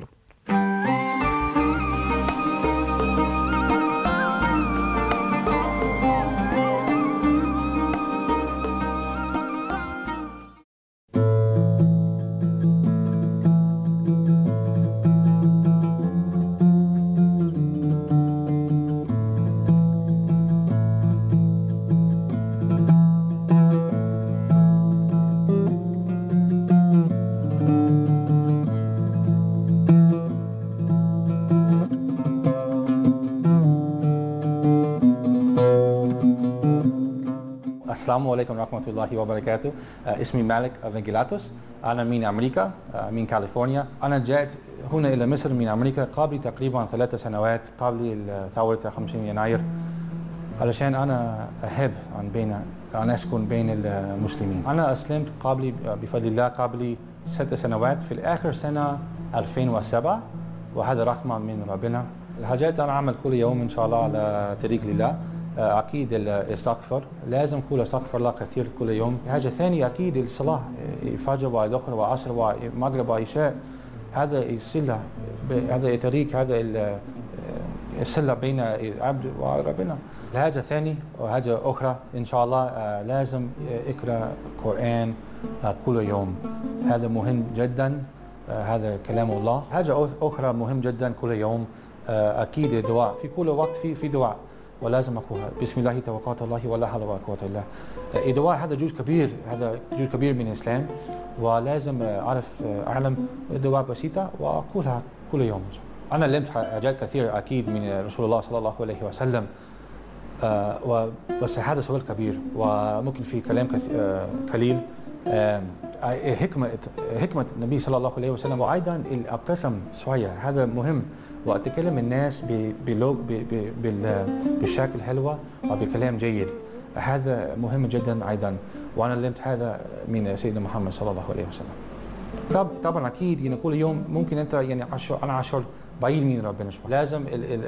السلام عليكم ورحمة الله وبركاته. اسمي مالك أفنجيلاتوس، أنا من أمريكا، من كاليفورنيا. أنا جاءت هنا إلى مصر من أمريكا قبل تقريبا ثلاث سنوات قبل ثورة خمسين يناير، علشان أنا أحب أن بين أن أسكن بين المسلمين. أنا أسلمت قبل بفضل الله قبل ست سنوات في آخر سنة ألفين وسبعة، وهذا رحمة من ربنا. الحاجات أنا أعمل كل يوم إن شاء الله على طريق لله. أكيد الاستغفر، لازم كل استغفر الله كثير كل يوم. حاجة ثانية أكيد الصلاة، فجر وظهر وعصر ومغرب وعشاء، هذا الصلة، هذا الطريق، هذا الصلة بين العبد وربنا. حاجة ثانية وحاجة أخرى إن شاء الله لازم اقرأ قرآن كل يوم، هذا مهم جدا، هذا كلام الله. حاجة أخرى مهم جدا كل يوم أكيد الدعاء، في كل وقت في في دعاء ولازم أقولها: بسم الله توكلت الله ولا حول ولا قوة إلا بالله. الدعاء هذا جزء كبير، هذا جزء كبير من الإسلام، ولازم أعرف أعلم دعاء بسيطة وأقولها كل يوم. أنا علمت حاجات كثيرة أكيد من رسول الله صلى الله عليه وسلم، آه بس هذا سؤال كبير وممكن في كلام قليل. آه حكمة حكمة النبي صلى الله عليه وسلم، وأيضا الابتسم شوية، هذا مهم، وأتكلم الناس بشكل حلو وبكلام جيد، هذا مهم جدا أيضا، وأنا علمت هذا من سيدنا محمد صلى الله عليه وسلم. طب طبعا أكيد يعني كل يوم ممكن أنت يعني عشر أنا عشر بعيد من ربنا شوية، لازم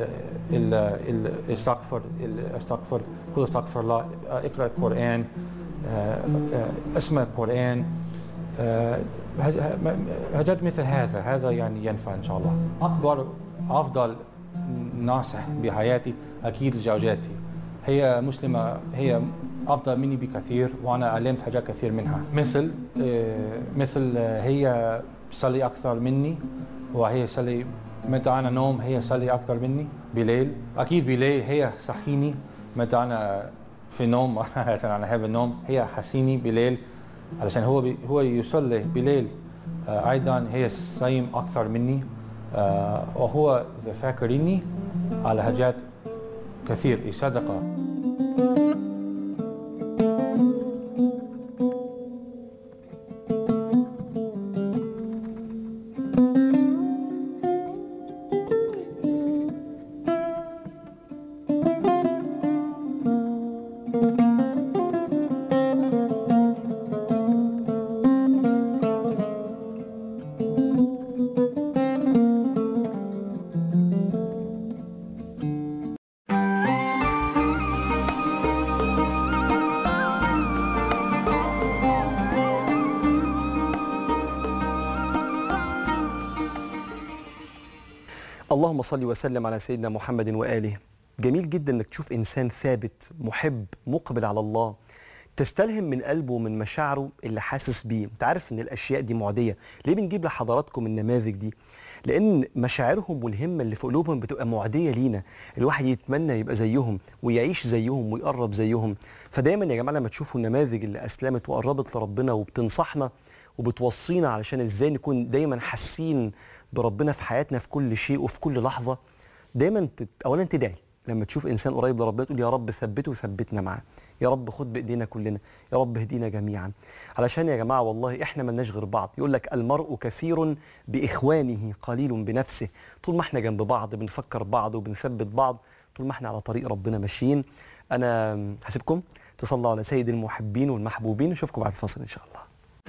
الاستغفر الاستغفر كل استغفر الله، اقرأ القرآن، اسمع القرآن، حاجات مثل هذا، هذا يعني ينفع إن شاء الله. أكبر أفضل ناصح بحياتي أكيد زوجاتي، هي مسلمة، هي أفضل مني بكثير، وأنا علمت حاجات كثير منها، مثل مثل هي تصلي أكثر مني، وهي تصلي متى أنا نوم، هي تصلي أكثر مني بليل، أكيد بليل هي صحيني متى أنا في نوم عشان أنا أحب النوم، هي حسيني بليل علشان هو بي هو يصلي بليل. آه أيضا هي صايم أكثر مني، آه وهو فاكرني على حاجات كثير، الصدقة. اللهم صل وسلم على سيدنا محمد وآله. جميل جدا انك تشوف انسان ثابت محب مقبل على الله، تستلهم من قلبه ومن مشاعره اللي حاسس بيه. انت عارف ان الاشياء دي معديه. ليه بنجيب لحضراتكم النماذج دي؟ لان مشاعرهم والهمه اللي في قلوبهم بتبقى معديه لينا، الواحد يتمنى يبقى زيهم ويعيش زيهم ويقرب زيهم. فدايما يا جماعه لما تشوفوا النماذج اللي اسلمت وقربت لربنا وبتنصحنا وبتوصينا علشان ازاي نكون دايما حاسين بربنا في حياتنا في كل شيء وفي كل لحظه، دايما تت... اولا تدعي لما تشوف انسان قريب لربنا، تقول يا رب ثبته وثبتنا معاه، يا رب خد بايدينا كلنا، يا رب اهدينا جميعا. علشان يا جماعه والله احنا ملناش غير بعض. يقول لك المرء كثير باخوانه قليل بنفسه. طول ما احنا جنب بعض بنفكر بعض وبنثبت بعض، طول ما احنا على طريق ربنا ماشيين. انا هسيبكم تصلوا على سيد المحبين والمحبوبين، نشوفكم بعد الفاصل ان شاء الله.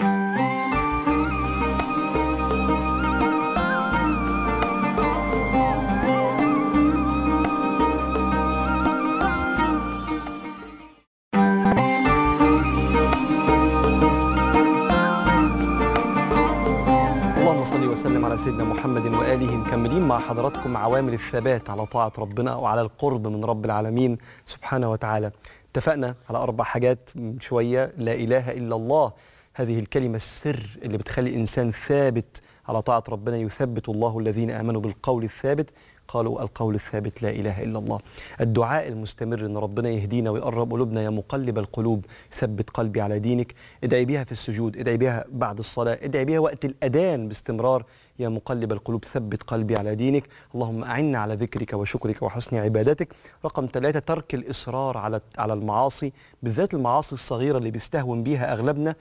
صلي وسلم على سيدنا محمد وآله. مكملين مع حضراتكم عوامل الثبات على طاعة ربنا وعلى القرب من رب العالمين سبحانه وتعالى. اتفقنا على أربع حاجات من شوية. لا إله إلا الله، هذه الكلمة السر اللي بتخلي إنسان ثابت على طاعة ربنا. يثبت الله الذين آمنوا بالقول الثابت، قالوا القول الثابت لا إله إلا الله. الدعاء المستمر إن ربنا يهدينا ويقرب قلوبنا. يا مقلب القلوب ثبت قلبي على دينك. ادعي بيها في السجود، ادعي بيها بعد الصلاة، ادعي بيها وقت الأذان باستمرار. يا مقلب القلوب ثبت قلبي على دينك. اللهم أعنا على ذكرك وشكرك وحسن عبادتك. رقم ثلاثة، ترك الإصرار على على المعاصي، بالذات المعاصي الصغيرة اللي بيستهون بيها أغلبنا.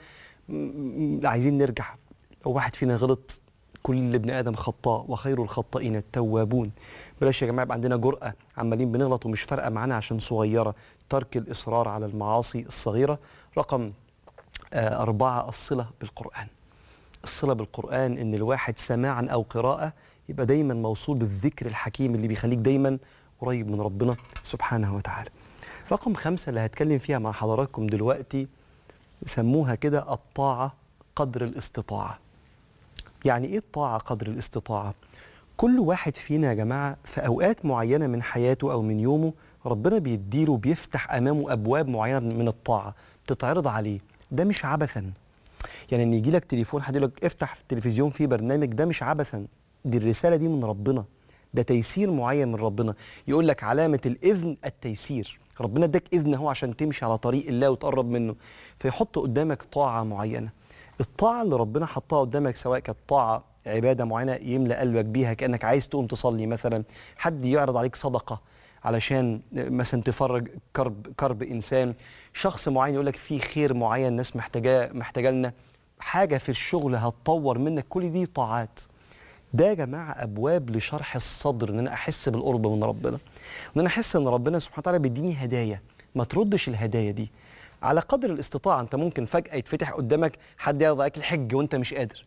عايزين نرجع. لو واحد فينا غلط، كل ابن آدم خطاء وخير الخطائين التوابون. بلاش يا جماعة يبقى عندنا جرأة عمالين بنغلط ومش فارقة معانا عشان صغيرة. ترك الإصرار على المعاصي الصغيرة. رقم آه أربعة، الصلة بالقرآن. الصلة بالقرآن إن الواحد سماعا أو قراءة يبقى دايما موصول بالذكر الحكيم اللي بيخليك دايما قريب من ربنا سبحانه وتعالى. رقم خمسة اللي هتكلم فيها مع حضراتكم دلوقتي، سموها كده الطاعة قدر الاستطاعة. يعني ايه الطاعة قدر الاستطاعة؟ كل واحد فينا يا جماعة في أوقات معينة من حياته أو من يومه ربنا بيديله بيفتح أمامه أبواب معينة من الطاعة تتعرض عليه. ده مش عبثا. يعني ان يجي لك تليفون حد يقول لك افتح في التلفزيون في برنامج، ده مش عبثا، دي الرسالة دي من ربنا، ده تيسير معين من ربنا. يقول لك علامة الإذن التيسير، ربنا اداك إذن هو عشان تمشي على طريق الله وتقرب منه، فيحط قدامك طاعة معينة. الطاعة اللي ربنا حطها قدامك سواء كانت طاعة عبادة معينة يملأ قلبك بيها كأنك عايز تقوم تصلي مثلا، حد يعرض عليك صدقة علشان مثلا تفرج كرب كرب إنسان، شخص معين يقول لك في خير معين الناس محتاجاه محتاجه لنا، حاجة في الشغل هتطور منك، كل دي طاعات. ده يا جماعة أبواب لشرح الصدر، إن أنا أحس بالقرب من ربنا، وإن أنا أحس إن ربنا سبحانه وتعالى بيديني هدايا. ما تردش الهدايا دي على قدر الاستطاعة. أنت ممكن فجأة يتفتح قدامك حد يعرض عليك الحج وأنت مش قادر،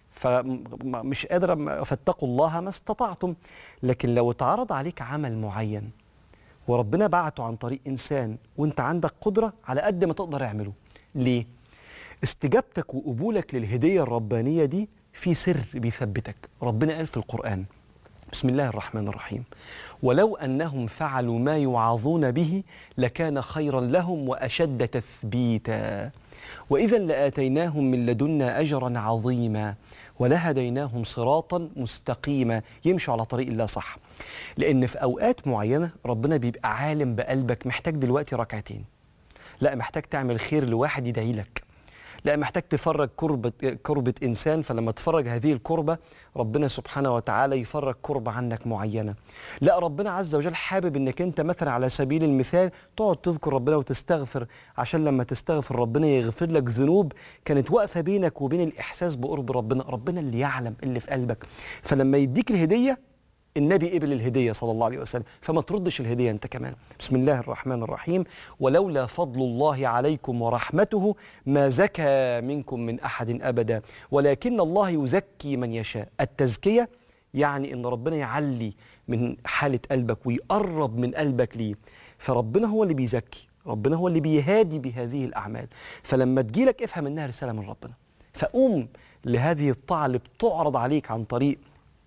فمش قادر، فاتقوا الله ما استطعتم. لكن لو اتعرض عليك عمل معين وربنا بعته عن طريق إنسان وأنت عندك قدرة، على قد ما تقدر اعمله. ليه؟ استجابتك وقبولك للهدية الربانية دي في سر بيثبتك. ربنا قال في القرآن بسم الله الرحمن الرحيم: ولو أنهم فعلوا ما يوعظون به لكان خيرا لهم وأشد تثبيتا وإذا لآتيناهم من لدنا أجرا عظيما ولهديناهم صراطا مستقيما. يمشوا على طريق الله صح. لأن في أوقات معينة ربنا بيبقى عالم بقلبك، محتاج دلوقتي ركعتين، لا محتاج تعمل خير لواحد يدعي لك، لا محتاج تفرج كربة, كربة إنسان، فلما تفرج هذه الكربة ربنا سبحانه وتعالى يفرج كربة عنك معينة. لا ربنا عز وجل حابب إنك أنت مثلا على سبيل المثال تقعد تذكر ربنا وتستغفر، عشان لما تستغفر ربنا يغفر لك ذنوب كانت واقفة بينك وبين الإحساس بقرب ربنا. ربنا اللي يعلم اللي في قلبك، فلما يديك الهدية النبي قبل الهدية صلى الله عليه وسلم، فما تردش الهدية أنت كمان. بسم الله الرحمن الرحيم: ولولا فضل الله عليكم ورحمته ما زكى منكم من أحد أبدا ولكن الله يزكي من يشاء. التزكية يعني إن ربنا يعلي من حالة قلبك ويقرب من قلبك ليه، فربنا هو اللي بيزكي، ربنا هو اللي بيهادي بهذه الأعمال. فلما تجيلك افهم إنها رسالة من ربنا، فقوم لهذه الطاعة اللي بتعرض عليك عن طريق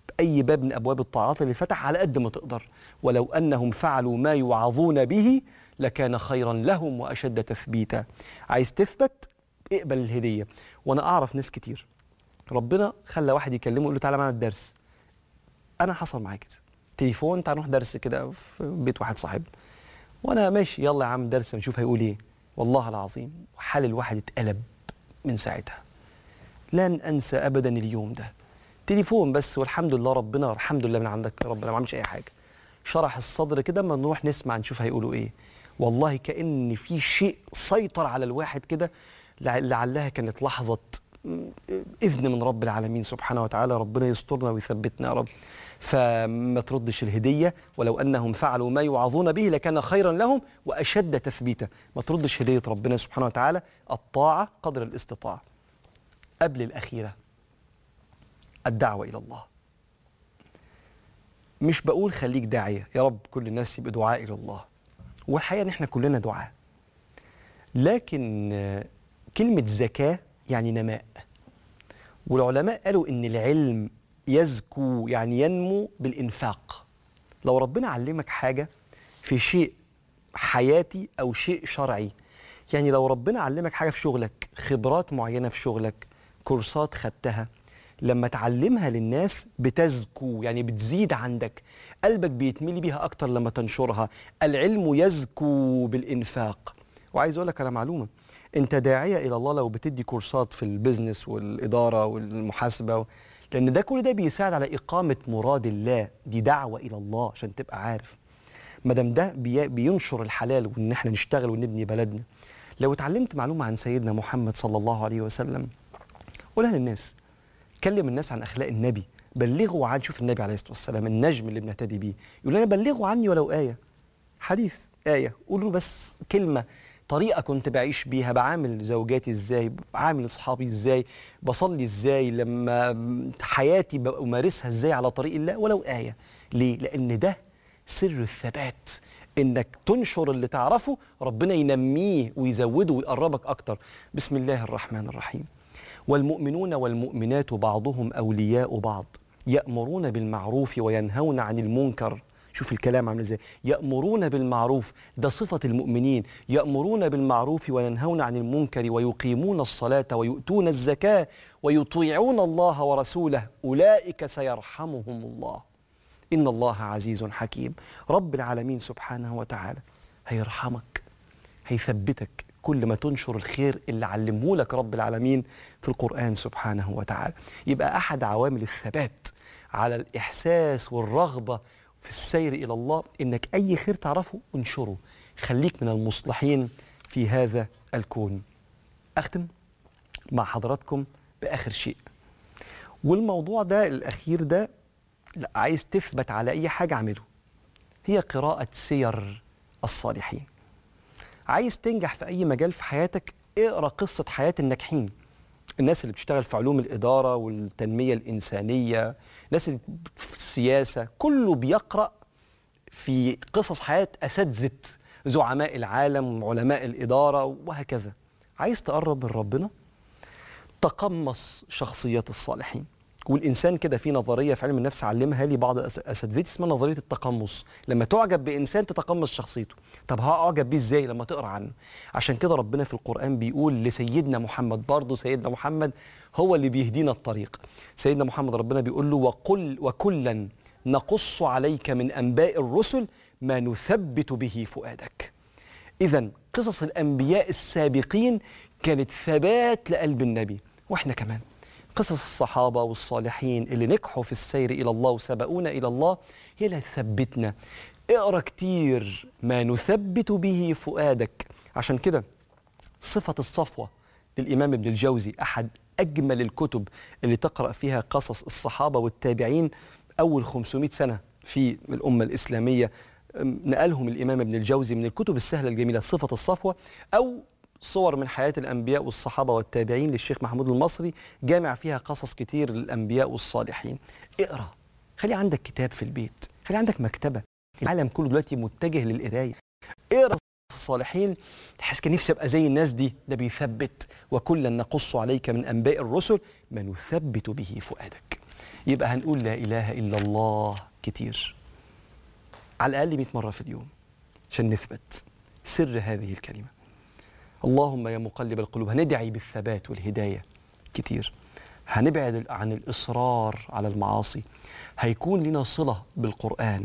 أي باب من أبواب الطاعات اللي فتح على قد ما تقدر. ولو أنهم فعلوا ما يوعظون به لكان خيرا لهم وأشد تثبيتا. عايز تثبت؟ اقبل الهدية. وأنا أعرف ناس كتير ربنا خلى واحد يكلمه يقول له تعالى معنا الدرس. أنا حصل معايا كده، تليفون تعال نروح درس كده في بيت واحد صاحبنا، وأنا ماشي يلا يا عم درس نشوف هيقول إيه. والله العظيم حال الواحد اتقلب من ساعتها. لن أنسى أبدا اليوم ده. تليفون بس والحمد لله، ربنا الحمد لله من عندك ربنا ما عملش أي حاجة. شرح الصدر كده، اما نروح نسمع نشوف هيقولوا إيه. والله كأن في شيء سيطر على الواحد كده، لعلها كانت لحظة إذن من رب العالمين سبحانه وتعالى. ربنا يسترنا ويثبتنا يا رب. فما تردش الهدية. ولو أنهم فعلوا ما يوعظون به لكان خيرا لهم وأشد تثبيتا. ما تردش هدية ربنا سبحانه وتعالى. الطاعة قدر الاستطاعة. قبل الأخيرة الدعوة إلى الله. مش بقول خليك داعية، يا رب كل الناس يبقى دعاء إلى الله، والحقيقة إن إحنا كلنا دعاء، لكن كلمة زكاة يعني نماء. والعلماء قالوا إن العلم يزكو يعني ينمو بالإنفاق. لو ربنا علمك حاجة في شيء حياتي أو شيء شرعي، يعني لو ربنا علمك حاجة في شغلك، خبرات معينة في شغلك، كورسات خدتها، لما تعلمها للناس بتزكو يعني بتزيد عندك، قلبك بيتملي بيها أكتر لما تنشرها. العلم يزكو بالإنفاق. وعايز أقول لك على معلومة، أنت داعية إلى الله لو بتدي كورسات في البيزنس والإدارة والمحاسبة، لأن ده كل ده بيساعد على إقامة مراد الله. دي دعوة إلى الله عشان تبقى عارف. مادام ده بي بينشر الحلال وإن إحنا نشتغل ونبني بلدنا. لو اتعلمت معلومة عن سيدنا محمد صلى الله عليه وسلم قولها للناس. كلم الناس عن أخلاق النبي، بلغوا عن، شوف النبي عليه الصلاة والسلام النجم اللي بنهتدي بيه، يقول لنا بلغوا عني ولو آية، حديث آية، قولوا بس كلمة، طريقة كنت بعيش بيها، بعامل زوجاتي ازاي، بعامل اصحابي ازاي، بصلي ازاي، لما حياتي بمارسها ازاي على طريق الله، ولو آية. ليه؟ لأن ده سر الثبات، انك تنشر اللي تعرفه ربنا ينميه ويزوده ويقربك اكتر. بسم الله الرحمن الرحيم. والمؤمنون والمؤمنات بعضهم أولياء بعض يأمرون بالمعروف وينهون عن المنكر. شوف الكلام عامل ازاي، يأمرون بالمعروف، ده صفة المؤمنين، يأمرون بالمعروف وينهون عن المنكر ويقيمون الصلاة ويؤتون الزكاة ويطيعون الله ورسوله أولئك سيرحمهم الله إن الله عزيز حكيم. رب العالمين سبحانه وتعالى هيرحمك، هيثبتك كل ما تنشر الخير اللي علمه لك رب العالمين في القرآن سبحانه وتعالى. يبقى أحد عوامل الثبات على الإحساس والرغبة في السير إلى الله إنك أي خير تعرفه انشره، خليك من المصلحين في هذا الكون. أختم مع حضراتكم بآخر شيء، والموضوع ده الأخير ده لا عايز تثبت على أي حاجة اعمله، هي قراءة سير الصالحين. عايز تنجح في أي مجال في حياتك اقرأ قصة حياة الناجحين، الناس اللي بتشتغل في علوم الإدارة والتنمية الإنسانية، الناس اللي في السياسة، كله بيقرأ في قصص حياة أساتذة زعماء العالم علماء الإدارة وهكذا. عايز تقرب من ربنا تقمص شخصيات الصالحين. والإنسان كده في نظرية في علم النفس علمها لي بعض أساتذتي اسمها نظرية التقمص. لما تعجب بإنسان تتقمص شخصيته. طب هأعجب بيه إزاي؟ لما تقرأ عنه. عشان كده ربنا في القرآن بيقول لسيدنا محمد، برضه سيدنا محمد هو اللي بيهدينا الطريق. سيدنا محمد ربنا بيقول له وقل وكلا نقص عليك من أنباء الرسل ما نثبت به فؤادك. إذن قصص الأنبياء السابقين كانت ثبات لقلب النبي، وإحنا كمان قصص الصحابة والصالحين اللي نجحوا في السير إلى الله وسبقونا إلى الله هي اللي هتثبتنا. اقرأ كتير ما نثبت به فؤادك. عشان كده صفة الصفوة للإمام ابن الجوزي أحد أجمل الكتب اللي تقرأ فيها قصص الصحابة والتابعين أول خمسمائة سنة في الأمة الإسلامية، نقلهم الإمام ابن الجوزي من الكتب السهلة الجميلة صفة الصفوة، أو صور من حياة الأنبياء والصحابة والتابعين للشيخ محمود المصري، جامع فيها قصص كتير للأنبياء والصالحين. اقرأ، خلي عندك كتاب في البيت، خلي عندك مكتبة. العالم كله دلوقتي متجه للقراية. اقرأ الصالحين تحس كان نفسي ابقى زي الناس دي. ده بيثبت. وكلا نقص عليك من أنباء الرسل ما نثبت به فؤادك. يبقى هنقول لا إله إلا الله كتير، على الأقل مئة مرة في اليوم عشان نثبت سر هذه الكلمة. اللهم يا مقلب القلوب، هندعي بالثبات والهداية كتير، هنبعد عن الإصرار على المعاصي، هيكون لنا صلة بالقرآن،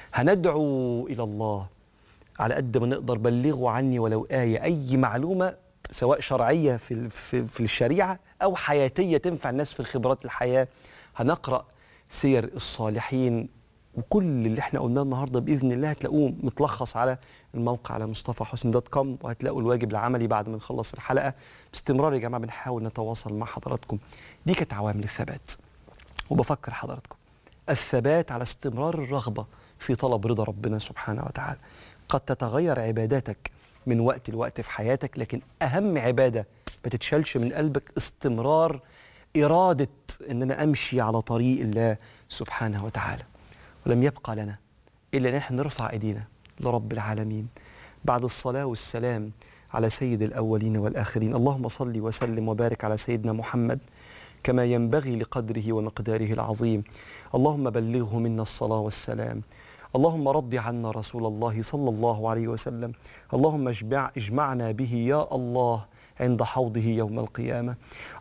هندعو إلى الله على قد ما نقدر، بلغوا عني ولو آية، أي معلومة سواء شرعية في, في, في الشريعة أو حياتية تنفع الناس في خبرات الحياة. هنقرأ سير الصالحين، وكل اللي احنا قلناه النهارده باذن الله هتلاقوه متلخص على الموقع على مصطفى حسني دوت كوم، وهتلاقوا الواجب العملي بعد ما نخلص الحلقه. باستمرار يا جماعه بنحاول نتواصل مع حضراتكم. دي كانت عوامل الثبات، وبفكر حضراتكم الثبات على استمرار الرغبه في طلب رضا ربنا سبحانه وتعالى. قد تتغير عباداتك من وقت لوقت في حياتك، لكن اهم عباده ما تتشالش من قلبك استمرار اراده ان انا امشي على طريق الله سبحانه وتعالى. ولم يبقى لنا إلا أن احنا نرفع أيدينا لرب العالمين بعد الصلاة والسلام على سيد الأولين والآخرين. اللهم صل وسلم وبارك على سيدنا محمد كما ينبغي لقدره ومقداره العظيم. اللهم بلغه منا الصلاة والسلام. اللهم رض عنا رسول الله صلى الله عليه وسلم. اللهم اجمع اجمعنا به يا الله عند حوضه يوم القيامة.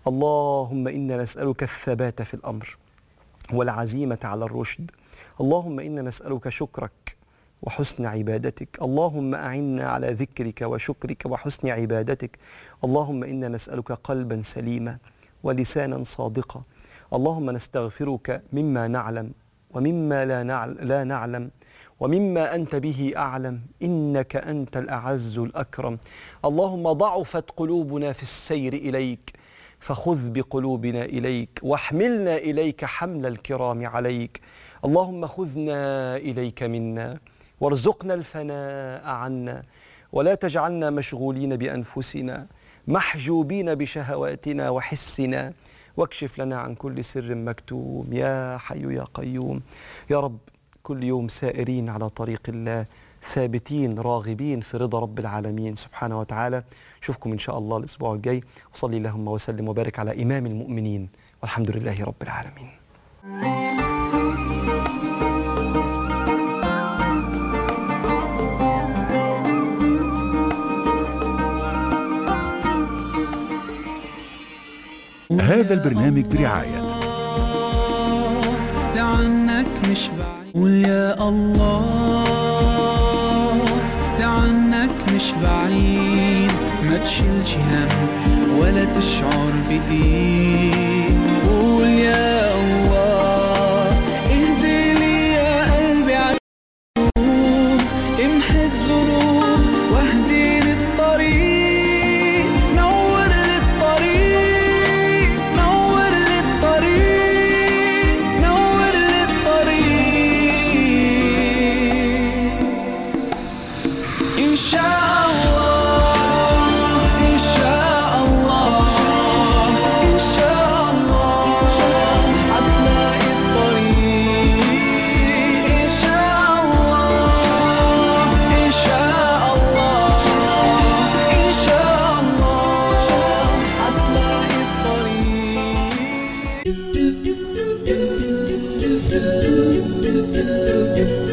اللهم إنا نسألك الثبات في الأمر والعزيمة على الرشد. اللهم إنا نسألك شكرك وحسن عبادتك. اللهم أعنا على ذكرك وشكرك وحسن عبادتك. اللهم إنا نسألك قلبا سليما ولسانا صادقا. اللهم نستغفرك مما نعلم ومما لا نعلم, لا نعلم ومما أنت به أعلم، إنك أنت الأعز الأكرم. اللهم ضعفت قلوبنا في السير إليك، فخذ بقلوبنا إليك واحملنا إليك حمل الكرام عليك. اللهم خذنا إليك منا وارزقنا الفناء عنا، ولا تجعلنا مشغولين بأنفسنا محجوبين بشهواتنا وحسنا، واكشف لنا عن كل سر مكتوم يا حي يا قيوم. يا رب كل يوم سائرين على طريق الله، ثابتين راغبين في رضا رب العالمين سبحانه وتعالى. أشوفكم إن شاء الله الأسبوع الجاي، وصلي اللهم وسلم وبارك على إمام المؤمنين، والحمد لله رب العالمين. هذا البرنامج برعاية ده عنك مش بعيد، قول يا الله ده عنك مش بعيد، ما تشيلش هم ولا تشعر بضيق، قول يا الله اهدي لي يا قلبي عالقلوب، امحي الذنوب واهدي للطريق، نور للطريق نور للطريق نور للطريق إن شاء الله إن شاء الله إن شاء الله هتلاقي الطريق، إن شاء الله إن شاء الله إن شاء الله هتلاقي الطريق.